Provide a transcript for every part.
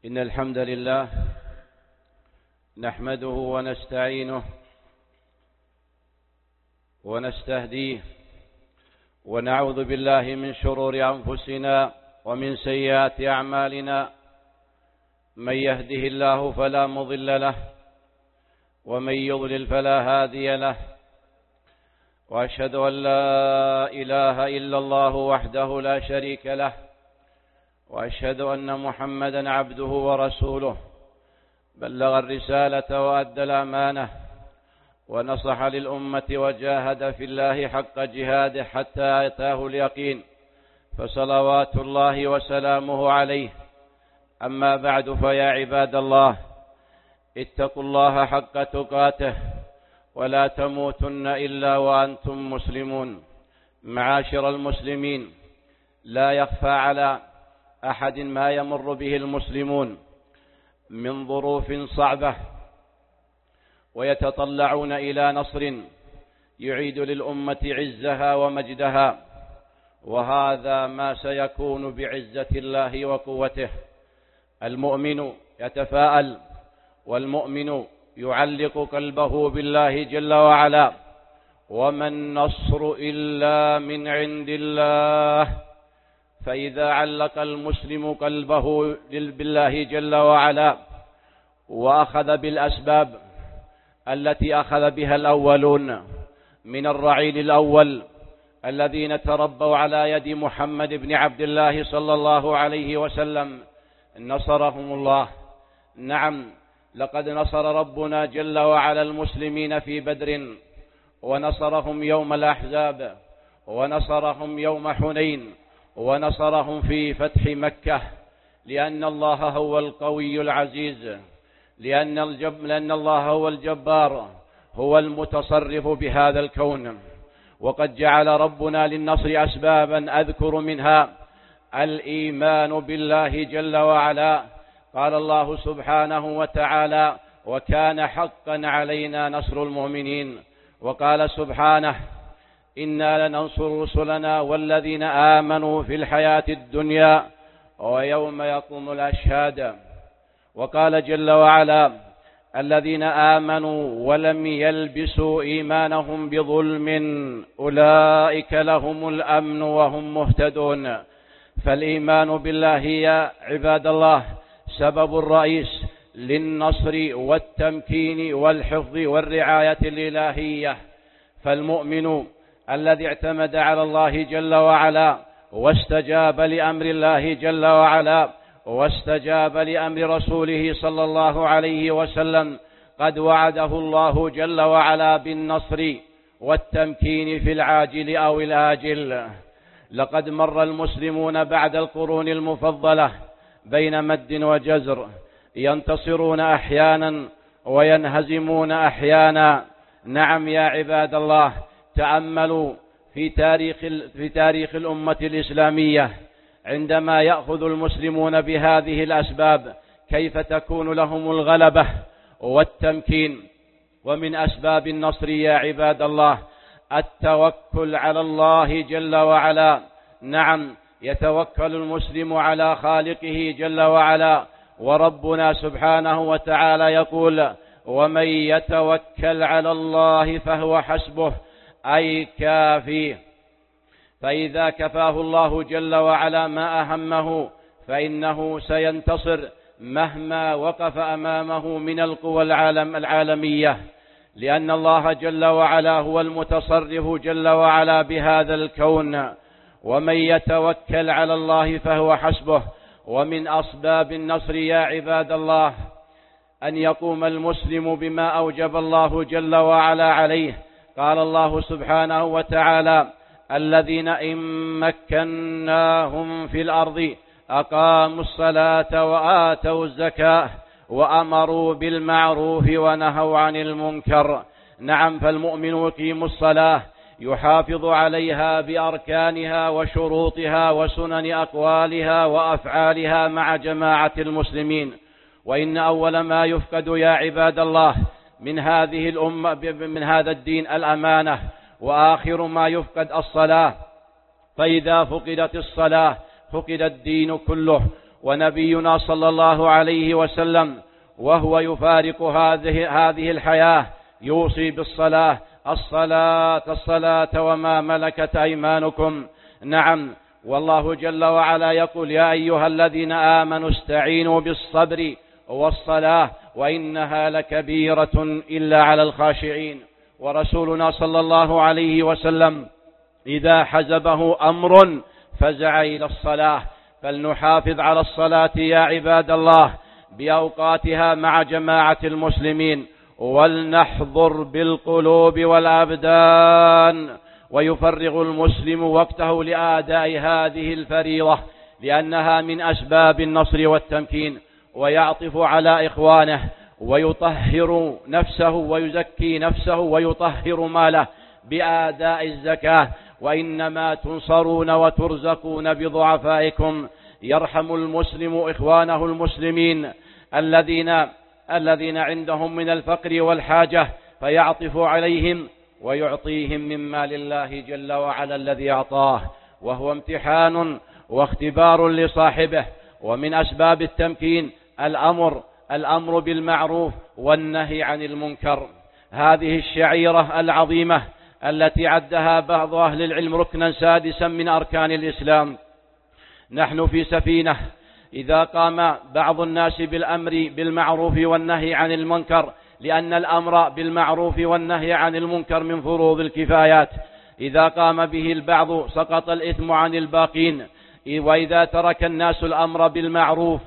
إن الحمد لله نحمده ونستعينه ونستهديه ونعوذ بالله من شرور أنفسنا ومن سيئات أعمالنا. من يهده الله فلا مضل له ومن يضلل فلا هادي له، وأشهد أن لا إله إلا الله وحده لا شريك له، وأشهد أن محمدا عبده ورسوله، بلغ الرسالة وأدى الأمانة ونصح للأمة وجاهد في الله حق جهاده حتى أتاه اليقين، فصلوات الله وسلامه عليه. أما بعد، فيا عباد الله، اتقوا الله حق تقاته ولا تموتن إلا وأنتم مسلمون. معاشر المسلمين، لا يخفى على أحد ما يمر به المسلمون من ظروف صعبة، ويتطلعون إلى نصر يعيد للأمة عزها ومجدها، وهذا ما سيكون بعزة الله وقوته. المؤمن يتفاءل، والمؤمن يعلق قلبه بالله جل وعلا، وما النصر إلا من عند الله. فإذا علق المسلم قلبه بالله جل وعلا وأخذ بالأسباب التي أخذ بها الأولون من الرعيل الأول الذين تربوا على يد محمد بن عبد الله صلى الله عليه وسلم، نصرهم الله. نعم، لقد نصر ربنا جل وعلا المسلمين في بدر، ونصرهم يوم الأحزاب، ونصرهم يوم حنين، ونصرهم في فتح مكة، لأن الله هو القوي العزيز، لأن الله هو الجبار، هو المتصرف بهذا الكون. وقد جعل ربنا للنصر أسبابا، أذكر منها الإيمان بالله جل وعلا. قال الله سبحانه وتعالى: وكان حقا علينا نصر المؤمنين. وقال سبحانه: إنا لننصر رسلنا والذين آمنوا في الحياة الدنيا ويوم يقوم الأشهاد. وقال جل وعلا: الذين آمنوا ولم يلبسوا إيمانهم بظلم أولئك لهم الأمن وهم مهتدون. فالإيمان بالله يا عباد الله سبب الرئيس للنصر والتمكين والحفظ والرعاية الإلهية. فالمؤمن الذي اعتمد على الله جل وعلا واستجاب لأمر الله جل وعلا واستجاب لأمر رسوله صلى الله عليه وسلم، قد وعده الله جل وعلا بالنصر والتمكين في العاجل أو الآجل. لقد مر المسلمون بعد القرون المفضلة بين مد وجزر، ينتصرون أحيانا وينهزمون أحيانا. نعم يا عباد الله، تأملوا في تاريخ الأمة الإسلامية، عندما يأخذ المسلمون بهذه الأسباب كيف تكون لهم الغلبة والتمكين. ومن أسباب النصر يا عباد الله التوكل على الله جل وعلا. نعم، يتوكل المسلم على خالقه جل وعلا، وربنا سبحانه وتعالى يقول: ومن يتوكل على الله فهو حسبه، أي كافيه. فإذا كفاه الله جل وعلا ما أهمه فإنه سينتصر مهما وقف أمامه من القوى العالمية، لأن الله جل وعلا هو المتصرف جل وعلا بهذا الكون. ومن يتوكل على الله فهو حسبه. ومن أسباب النصر يا عباد الله أن يقوم المسلم بما أوجب الله جل وعلا عليه. قال الله سبحانه وتعالى: الذين إن مكناهم في الأرض أقاموا الصلاة وآتوا الزكاة وأمروا بالمعروف ونهوا عن المنكر. نعم، فالمؤمن يقيم الصلاة، يحافظ عليها بأركانها وشروطها وسنن أقوالها وأفعالها مع جماعة المسلمين. وإن أول ما يفقد يا عباد الله من هذه الأمة من هذا الدين الأمانة، وآخر ما يفقد الصلاة. فإذا فقدت الصلاة فقد الدين كله. ونبينا صلى الله عليه وسلم وهو يفارق هذه الحياة يوصي بالصلاة: الصلاة الصلاة وما ملكت أيمانكم. نعم، والله جل وعلا يقول: يا أيها الذين آمنوا استعينوا بالصبر والصلاة وإنها لكبيرة إلا على الخاشعين. ورسولنا صلى الله عليه وسلم إذا حزبه أمر فزع إلى الصلاة. فلنحافظ على الصلاة يا عباد الله بأوقاتها مع جماعة المسلمين، ولنحضر بالقلوب والأبدان، ويفرغ المسلم وقته لأداء هذه الفريضة، لأنها من أسباب النصر والتمكين، ويعطف على إخوانه، ويطهر نفسه ويزكي نفسه ويطهر ماله بأداء الزكاة. وإنما تنصرون وترزقون بضعفائكم. يرحم المسلم إخوانه المسلمين الذين عندهم من الفقر والحاجة، فيعطف عليهم ويعطيهم من مال الله جل وعلا الذي أعطاه، وهو امتحان واختبار لصاحبه. ومن أسباب التمكين الأمر بالمعروف والنهي عن المنكر. هذه الشعيرة العظيمة التي عدها بعض أهل العلم ركنا سادسا من أركان الإسلام. نحن في سفينة، إذا قام بعض الناس بالأمر بالمعروف والنهي عن المنكر، لأن الأمر بالمعروف والنهي عن المنكر من فروض الكفايات، إذا قام به البعض سقط الإثم عن الباقين. وإذا ترك الناس الأمر بالمعروف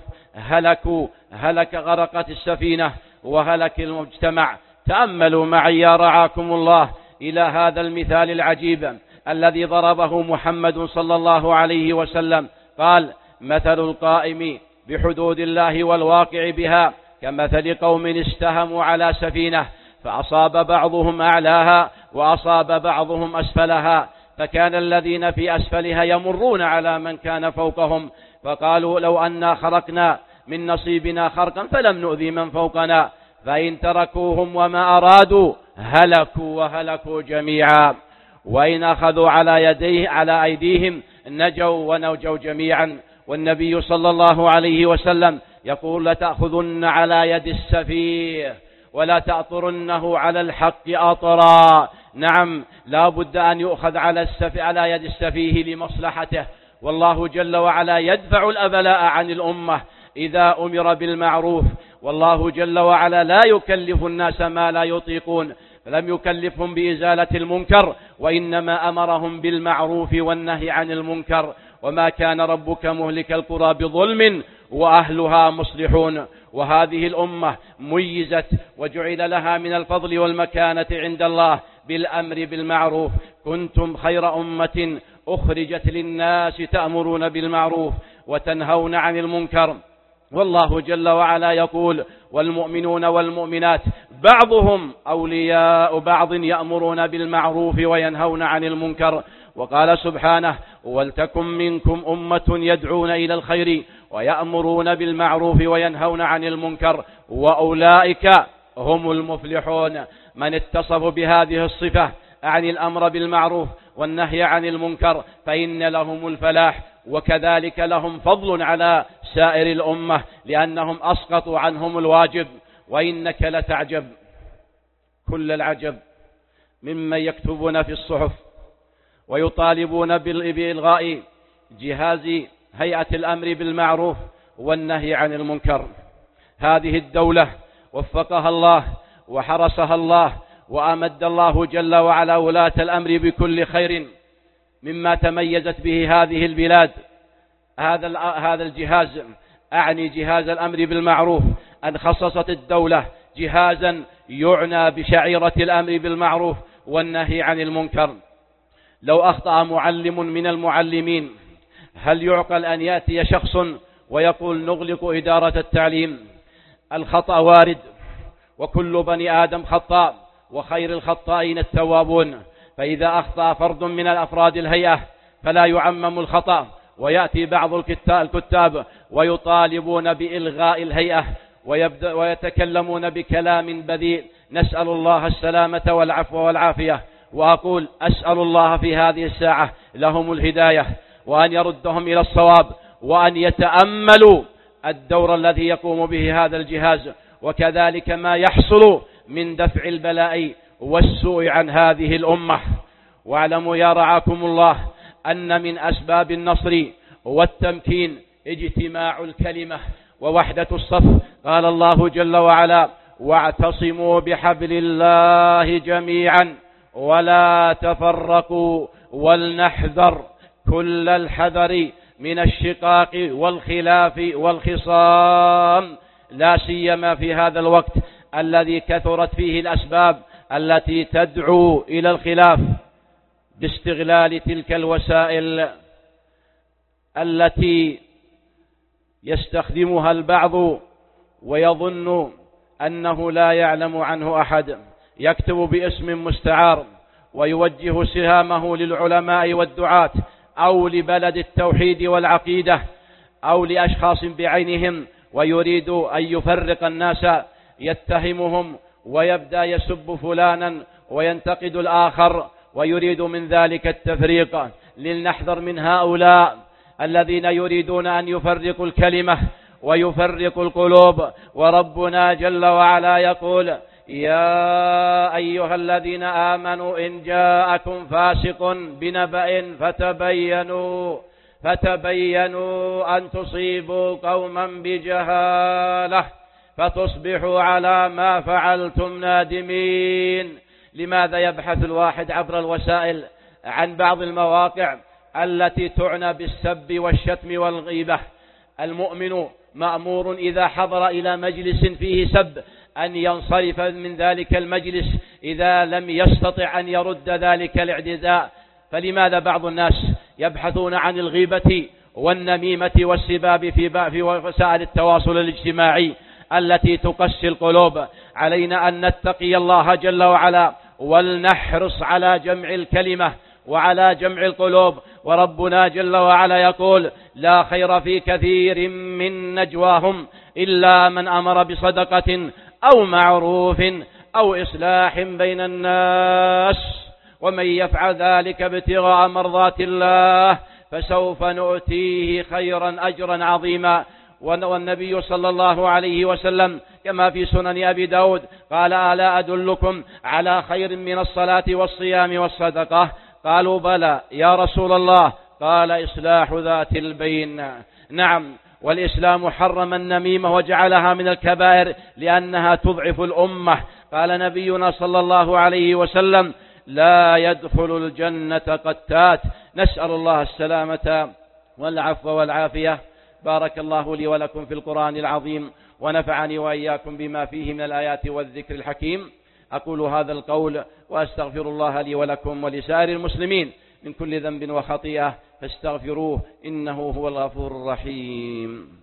غرقت السفينة وهلك المجتمع. تأملوا معي يا رعاكم الله إلى هذا المثال العجيب الذي ضربه محمد صلى الله عليه وسلم. قال: مثل القائم بحدود الله والواقع بها كمثل قوم استهموا على سفينة فأصاب بعضهم أعلاها وأصاب بعضهم أسفلها، فكان الذين في أسفلها يمرون على من كان فوقهم، فقالوا: لو أنا خرقنا من نصيبنا خرقا فلم نؤذي من فوقنا، فإن تركوهم وما أرادوا هلكوا جميعا، وإن أخذوا على أيديهم نجوا ونجوا جميعا. والنبي صلى الله عليه وسلم يقول: لتأخذن على يد السفيه ولا تأطرنه على الحق أطرا. نعم، لا بد أن يؤخذ على يد السفيه لمصلحته. والله جل وعلا يدفع الأبلاء عن الأمة إذا أمر بالمعروف، والله جل وعلا لا يكلف الناس ما لا يطيقون، فلم يكلفهم بإزالة المنكر، وإنما أمرهم بالمعروف والنهي عن المنكر. وما كان ربك مهلك القرى بظلم وأهلها مصلحون. وهذه الأمة ميزت وجعل لها من الفضل والمكانة عند الله بالأمر بالمعروف. كنتم خير أمة أخرجت للناس تأمرون بالمعروف وتنهون عن المنكر. والله جل وعلا يقول: والمؤمنون والمؤمنات بعضهم أولياء بعض يأمرون بالمعروف وينهون عن المنكر. وقال سبحانه: ولتكن منكم أمة يدعون إلى الخير ويأمرون بالمعروف وينهون عن المنكر وأولئك هم المفلحون. من اتصف بهذه الصفة عن الأمر بالمعروف والنهي عن المنكر فإن لهم الفلاح، وكذلك لهم فضل على سائر الأمة لأنهم أسقطوا عنهم الواجب. وإنك لتعجب كل العجب ممن يكتبون في الصحف ويطالبون بإلغاء جهاز هيئة الأمر بالمعروف والنهي عن المنكر. هذه الدولة وفقها الله وحرسها الله وأمد الله جل وعلا ولاة الأمر بكل خير مما تميزت به هذه البلاد. هذا الجهاز، أعني جهاز الأمر بالمعروف، أن خصصت الدولة جهازا يعنى بشعيرة الأمر بالمعروف والنهي عن المنكر. لو أخطأ معلم من المعلمين هل يعقل أن يأتي شخص ويقول نغلق إدارة التعليم؟ الخطأ وارد، وكل بني آدم خطاء، وخير الخطائين التوابون. فإذا أخطأ فرد من الأفراد الهيئة فلا يعمم الخطأ، ويأتي بعض الكتاب ويطالبون بإلغاء الهيئة ويتكلمون بكلام بذيء. نسأل الله السلامة والعفو والعافية. وأقول أسأل الله في هذه الساعة لهم الهداية، وأن يردهم إلى الصواب، وأن يتأملوا الدور الذي يقوم به هذا الجهاز، وكذلك ما يحصل من دفع البلاء والسوء عن هذه الأمة. واعلموا يا رعاكم الله أن من أسباب النصر والتمكين اجتماع الكلمة ووحدة الصف. قال الله جل وعلا: واعتصموا بحبل الله جميعا ولا تفرقوا ولنحذر كل الحذر من الشقاق والخلاف والخصام، لا سيما في هذا الوقت الذي كثرت فيه الأسباب التي تدعو إلى الخلاف، باستغلال تلك الوسائل التي يستخدمها البعض ويظن أنه لا يعلم عنه أحد، يكتب باسم مستعار ويوجه سهامه للعلماء والدعاة أو لبلد التوحيد والعقيدة أو لأشخاص بعينهم، ويريد أن يفرق الناس، يتهمهم ويبدأ يسب فلانا وينتقد الآخر ويريد من ذلك التفريق. لنحذر من هؤلاء الذين يريدون أن يفرقوا الكلمة ويفرقوا القلوب. وربنا جل وعلا يقول: يا أيها الذين آمنوا إن جاءكم فاسق بنبأ فتبينوا أن تصيبوا قوما بجهالة فتصبحوا على ما فعلتم نادمين. لماذا يبحث الواحد عبر الوسائل عن بعض المواقع التي تعنى بالسب والشتم والغيبة؟ المؤمن مأمور إذا حضر إلى مجلس فيه سب أن ينصرف من ذلك المجلس إذا لم يستطع أن يرد ذلك الاعتداء. فلماذا بعض الناس يبحثون عن الغيبة والنميمة والسباب في وسائل التواصل الاجتماعي التي تقسي القلوب؟ علينا أن نتقي الله جل وعلا ولنحرص على جمع الكلمة وعلى جمع القلوب. وربنا جل وعلا يقول: لا خير في كثير من نجواهم إلا من أمر بصدقة أو معروف أو إصلاح بين الناس ومن يفعل ذلك ابتغاء مرضات الله فسوف نؤتيه خيرا أجرا عظيما. والنبي صلى الله عليه وسلم كما في سنن أبي داود قال: ألا أدلكم على خير من الصلاة والصيام والصدقة؟ قالوا: بلى يا رسول الله. قال: إصلاح ذات البين. نعم، والإسلام حرم النميمة وجعلها من الكبائر لأنها تضعف الأمة. قال نبينا صلى الله عليه وسلم: لا يدخل الجنة قتات. نسأل الله السلامة والعفو والعافية. بارك الله لي ولكم في القرآن العظيم، ونفعني وإياكم بما فيه من الآيات والذكر الحكيم. أقول هذا القول وأستغفر الله لي ولكم ولسائر المسلمين من كل ذنب وخطيئة فاستغفروه إنه هو الغفور الرحيم.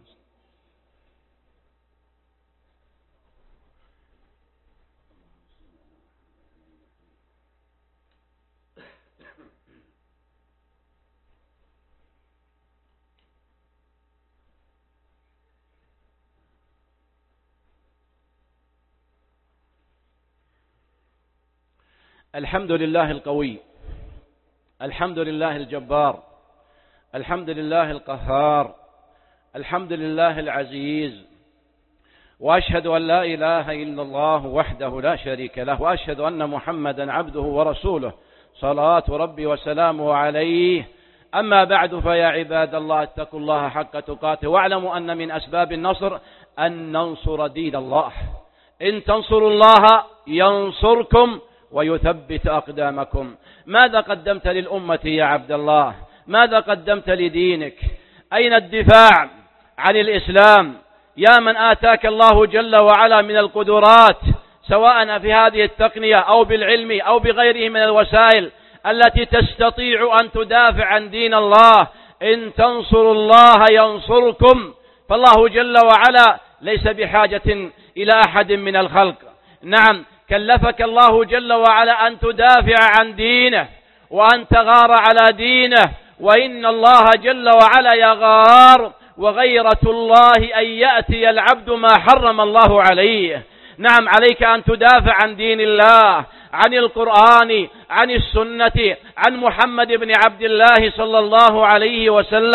الحمد لله القوي، الحمد لله الجبار، الحمد لله القهار، الحمد لله العزيز، وأشهد أن لا إله إلا الله وحده لا شريك له، وأشهد أن محمدا عبده ورسوله صلوات ربي وسلامه عليه. أما بعد، فيا عباد الله اتقوا الله حق تقاته، واعلموا أن من أسباب النصر أن ننصر دين الله. إن تنصروا الله ينصركم ويثبت أقدامكم. ماذا قدمت للأمة يا عبد الله؟ ماذا قدمت لدينك؟ أين الدفاع عن الإسلام يا من آتاك الله جل وعلا من القدرات، سواء في هذه التقنية أو بالعلم أو بغيره من الوسائل التي تستطيع أن تدافع عن دين الله؟ إن تنصروا الله ينصركم. فالله جل وعلا ليس بحاجة إلى أحد من الخلق. نعم، كلفك الله جل وعلا أن تدافع عن دينه وأن تغار على دينه، وإن الله جل وعلا يغار، وغيرة الله أن يأتي العبد ما حرم الله عليه. نعم، عليك أن تدافع عن دين الله، عن القرآن، عن السنة، عن محمد بن عبد الله صلى الله عليه وسلم.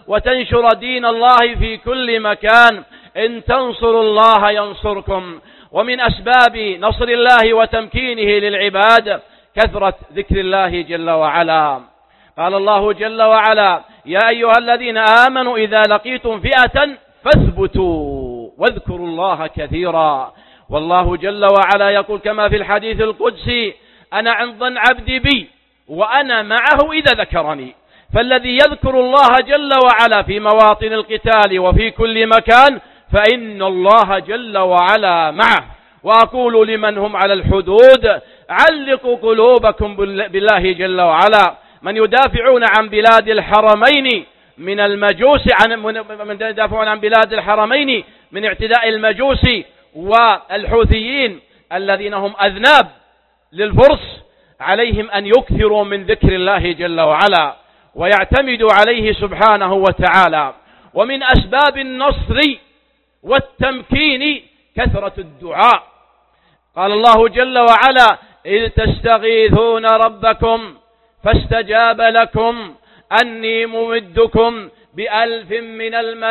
وتنشر دين الله في كل مكان. إن تنصروا الله ينصركم. ومن أسباب نصر الله وتمكينه للعباد كثرة ذكر الله جل وعلا. قال الله جل وعلا: يا أيها الذين آمنوا إذا لقيتم فئة فاثبتوا واذكروا الله كثيرا. والله جل وعلا يقول كما في الحديث القدسي: أنا عند ظن عبدي بي وأنا معه إذا ذكرني. فالذي يذكر الله جل وعلا في مواطن القتال وفي كل مكان فإن الله جل وعلا معه. وأقول لمن هم على الحدود: علقوا قلوبكم بالله جل وعلا. من يدافعون عن بلاد الحرمين من المجوس، من يدافعون عن بلاد الحرمين من اعتداء المجوس والحوثيين الذين هم أذناب للفرس، عليهم أن يكثروا من ذكر الله جل وعلا ويعتمدوا عليه سبحانه وتعالى. ومن أسباب النصر والتمكين كثرة الدعاء. قال الله جل وعلا: إذ تستغيثون ربكم فاستجاب لكم أني ممدكم ب1000 من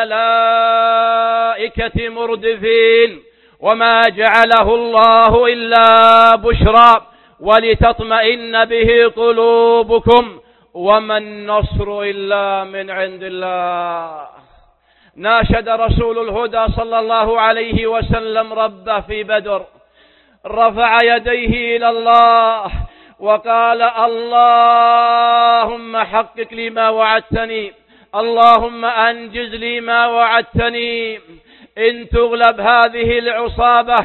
الملائكة مردفين وما جعله الله إلا بشرى ولتطمئن به قلوبكم وما النصر إلا من عند الله. ناشد رسول الهدى صلى الله عليه وسلم ربه في بدر، رفع يديه إلى الله وقال: اللهم حقق لي ما وعدتني، اللهم أنجز لي ما وعدتني. إن تغلب هذه العصابة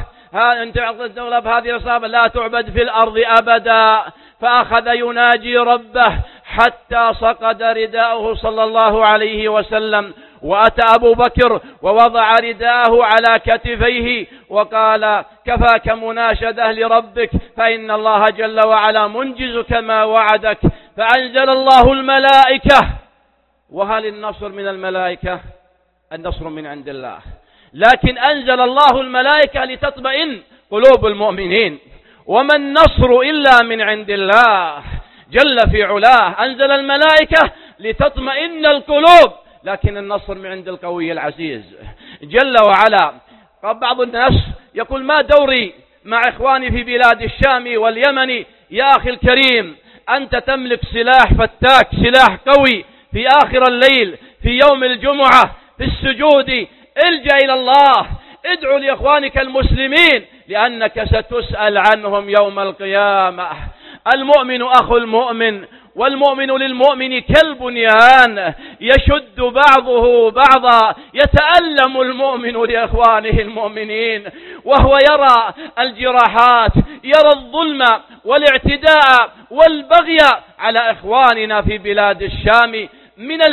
لا تعبد في الأرض أبدا. فأخذ يناجي ربه حتى سقط رداءه صلى الله عليه وسلم. وأتى أبو بكر ووضع رداءه على كتفيه وقال: كفاك مناشدة لربك فإن الله جل وعلا منجزك ما وعدك. فأنزل الله الملائكة. وهل النصر من الملائكة؟ النصر من عند الله، لكن أنزل الله الملائكة لتطمئن قلوب المؤمنين. وما النصر إلا من عند الله جل في علاه. أنزل الملائكة لتطمئن القلوب، لكن النصر من عند القوي العزيز جل وعلا. بعض الناس يقول: ما دوري مع إخواني في بلاد الشام واليمن؟ يا أخي الكريم، أنت تملك سلاح فتاك، سلاح قوي. في آخر الليل في يوم الجمعة في السجود الجأ إلى الله، ادعو لإخوانك المسلمين لأنك ستسأل عنهم يوم القيامة. المؤمن أخو المؤمن والمؤمن للمؤمن كالبنيان يشد بعضه بعضا. يتألم المؤمن لإخوانه المؤمنين وهو يرى الجراحات، يرى الظلم والاعتداء والبغي على إخواننا في بلاد الشام من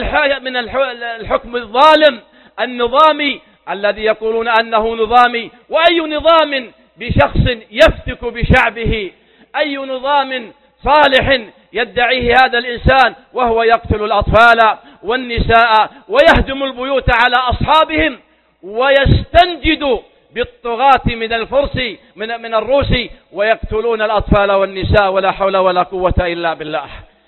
الحكم الظالم النظامي الذي يقولون أنه نظامي. وأي نظام بشخص يفتك بشعبه؟ أي نظام صالح يدعيه هذا الإنسان وهو يقتل الأطفال والنساء ويهدم البيوت على أصحابهم ويستنجد بالطغاة من الفرس من الروس ويقتلون الأطفال والنساء ولا حول ولا قوة إلا بالله.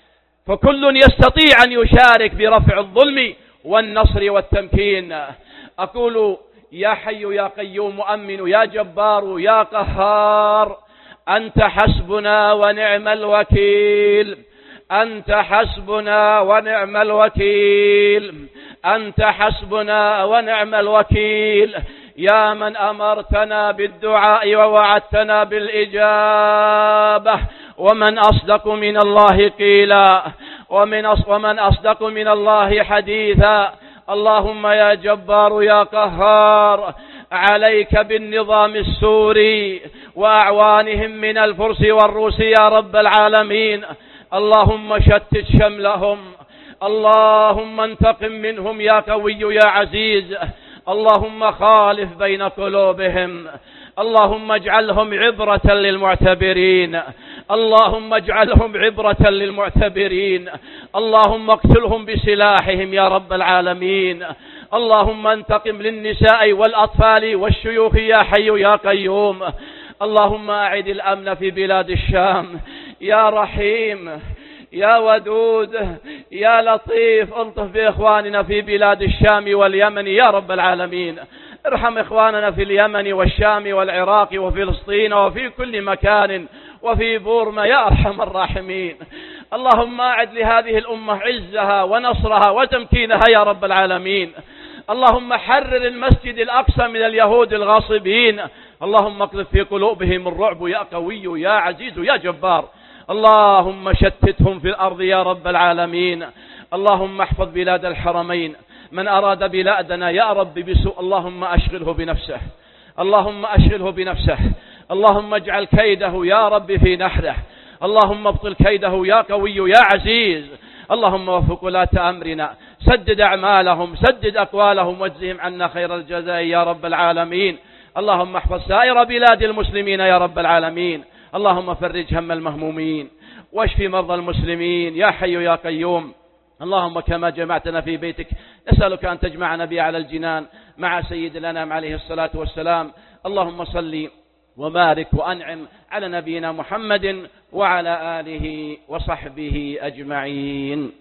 فكل يستطيع أن يشارك برفع الظلم والنصر والتمكين. أقول: يا حي يا قيوم مؤمن يا جبار يا قهار، أنت حسبنا ونعم الوكيل، أنت حسبنا ونعم الوكيل، أنت حسبنا ونعم الوكيل. يا من أمرتنا بالدعاء ووعدتنا بالإجابة. ومن أصدق من الله قيلا ومن أصدق من الله حديثا. اللهم يا جبار يا قهار، عليك بالنظام السوري وأعوانهم من الفرس والروس يا رب العالمين. اللهم شتت شملهم، اللهم انتقم منهم يا قوي يا عزيز. اللهم خالف بين قلوبهم، اللهم اجعلهم عبرة للمعتبرين، اللهم اجعلهم عبرة للمعتبرين. اللهم اقتلهم بسلاحهم يا رب العالمين. اللهم انتقم للنساء والأطفال والشيوخ يا حي يا قيوم. اللهم أعد الأمن في بلاد الشام يا رحيم يا ودود يا لطيف الطف بإخواننا في بلاد الشام واليمن يا رب العالمين. ارحم إخواننا في اليمن والشام والعراق وفلسطين وفي كل مكان وفي بورما يا أرحم الراحمين. اللهم أعد لهذه الأمة عزها ونصرها وتمكينها يا رب العالمين. اللهم حرر المسجد الأقصى من اليهود الغاصبين. اللهم اقذف في قلوبهم الرعب يا قوي يا عزيز يا جبار. اللهم شتتهم في الأرض يا رب العالمين. اللهم احفظ بلاد الحرمين. من أراد بلادنا يا رب بسوء اللهم أشغله بنفسه. اللهم أشغله بنفسه. اللهم اجعل كيده يا رب في نحره. اللهم ابطل كيده يا قوي يا عزيز. اللهم وفق ولاة أمرنا، سدد أعمالهم، سدد أقوالهم، واجزهم عنا خير الجزاء يا رب العالمين. اللهم احفظ سائر بلاد المسلمين يا رب العالمين. اللهم فرج هم المهمومين واشف مرضى المسلمين يا حي يا قيوم. اللهم كما جمعتنا في بيتك نسألك أن تجمعنا به على الجنان مع سيد الأنام عليه الصلاة والسلام. اللهم صل وبارك وأنعم على نبينا محمد وعلى آله وصحبه أجمعين.